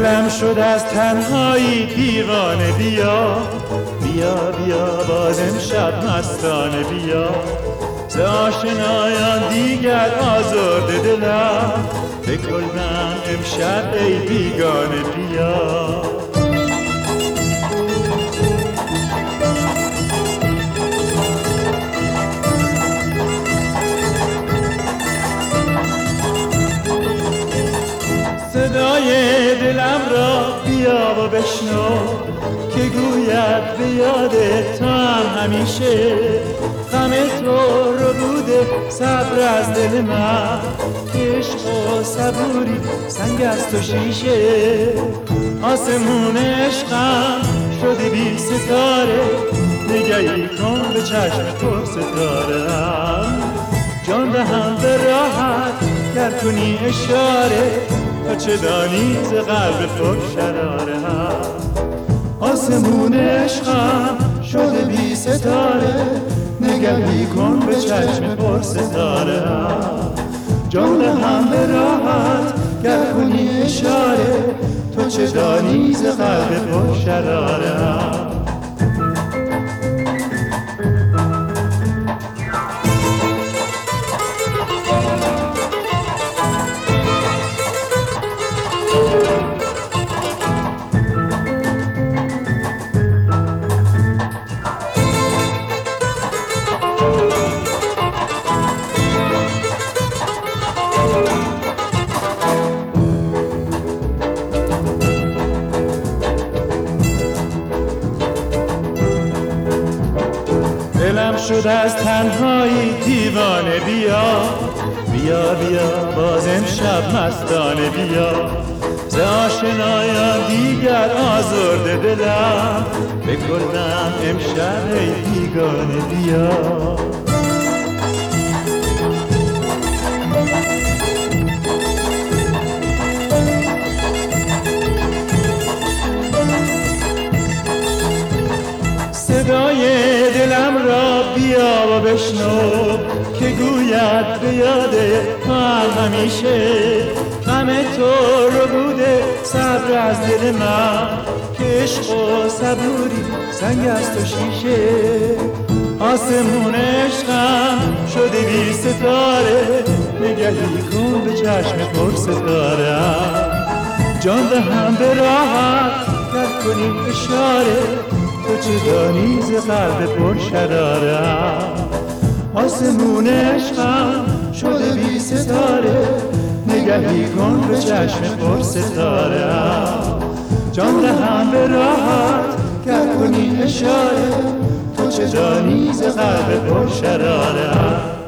دلم شد از تنهایی دیوانه، بیا بیا بیا باز امشب مستانه، بیا ز آشنایان دیگر آزرده دلم، بکلم امشب ای بیگانه، بیا صدای دلم را بیا و بشنو که گوید به یاد تو هم همیشه، غم تو رو بوده صبر از دل من، عشق و صبوری سنگ از تو شیشه، آسمون عشقم شده بی ستاره، نگهی کن به چشم پر ستاره‌ام، جان دهم به راحت گر کنی اشاره، تو چه دانی ز قلب تو شراره هم، آسمون عشقم شده بی ستاره، نگهی کن به چشم پر ستاره هم، جان دهم به راحت گر کنی اشاره، تو چه دانی ز قلب تو شراره هم. دلم شد از تنهایی دیوانه، بیا بیا بیا باز امشب مستانه، بیا ز آشنایان دیگر آزرده دلم، بکلم امشب ای بیگانه، بیا صدای دلم را بیا و بشنو که گوید به یاد تو هم همیشه، غم تو رو بوده صبر از دل من، که عشق و صبوری سنگ از تو شیشه، آسمون عشقم شده بی ستاره، نگهی کن به چشم پر ستاره‌ام، جان دهم به راحت گر کنی اشاره، تو چه دانی ز قلب پر شراره‌ام، آسمون عشقم شده بی ستاره، نگهی کن به چشم پر ستاره‌ام، جان دهم به راحت گر کنی اشاره، تو چه دانی ز قلب پر شراره‌ام.